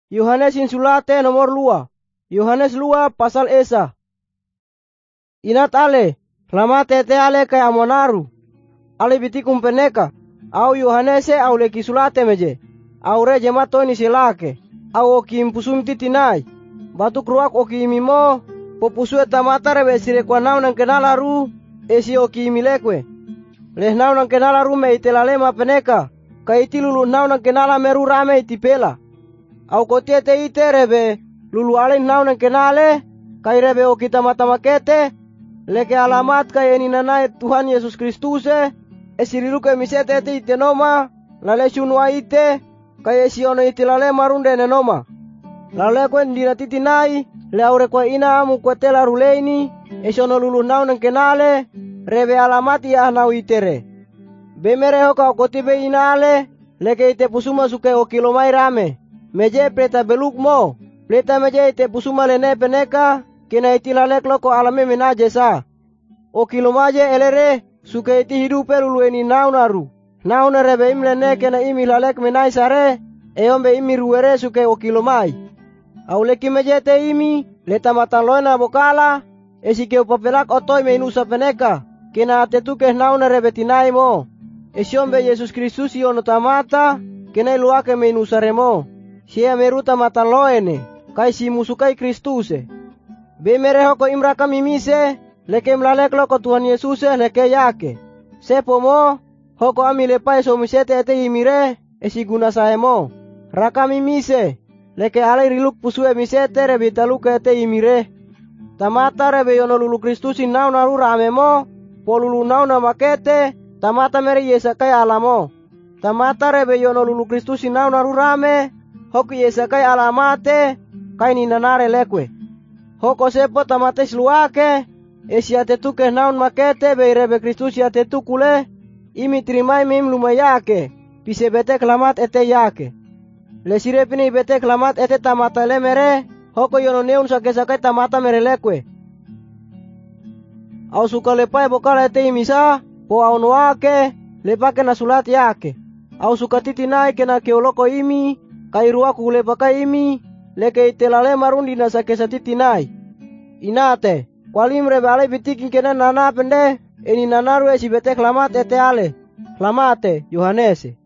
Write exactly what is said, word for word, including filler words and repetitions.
Yohanes insulate nomor lua. Yohanes lua pasal esa. Inat ale, lamate te ale kay amonaru. Ale bitikum peneka. Au Yohanese au leki sulate meje. Au reje mato ni silake. Au oki impusum titinai. Batuk ruak oki imimo. Popusue tamata rebe sire kwa nau nang kenalaru. Esi oki imilekwe. Leh nau nang kenalaru me itelalema peneka. Kay iti lulu nau nang kenala meru rame itipela. Au kotie te ite rebe. Lulu ale nau nang kenale. Kay rebe oki tamata makete. Leke alamat kay eninanay Tuhan Yesus Kristuse. Esiriruke misete ite ite noma. Lale shunwa ite. Kay esiono itilale marunde nenoma. Lale kwen dinatitinai. Le aure kwa ina amu kwa tela ruleini. Esiono lulu nau nang kenale. Rebe alamat ya nau itere. Bemere hoka kotibe inale. Leke ite pusuma suke o kilomai rame. Meje preta beluk mo. Preta meje ite pusuma lene peneka. Kena itilalek loko alame menaje sa. O kilomaje elere. Suke iti hidupe lulu eni naunaru. Nauna rebe imlene kena imi lalek menai sare. Eombe imi ruere suke o kilomai. Au leki meje te imi. Leta matan loena bokala. Esike upapelak otoi meinusa peneka. Kena atetuke nauna rebe tinai mo. Esiombe Yesus Kristus iono tamata. Kena iluake meinusa remo. Sia meruta matan loene. Kai si musukai Kristuse. Bemere hoko imraka mimise. Leke mlalek loko Tuhan Yesuse leke yake. Sepo mo. Hoko ami lepai somisete ete imire. Esi guna saemo. Raka mimise. Leke ale riluk pusue misete rebe taluke ete imire. Tamata rebe yono lulu Kristusin nauna rura amemo. Po lulu nauna makete. Tamata mere yesakai alamo. Tamata rebe yono lulu Kristusin nauna rurame. Hoko yesakai alamate. Kai ninanare lekwe. Hoko sepo tamate sluake. Esi atetuke naun makete be rebe Kristus atetukule. Imi trimai mim lumayake. Pise bete klamat ete yake. Lesire pini bete klamat ete tamata lemere. Hoko yono neun sake-sake tamata merelekwe. Au suka lepai bokala ete imisa. Po au noake. Lepake na sulat yake. Au suka titinai kena keoloko imi. Kairuaku lepaka imi. Leke itelale marundi na sake titinai. Inate. Kwalim rebe ale bitikin kena nana pende. Eni nanaru esi bete klamat ete ale. Klamate Yohanese.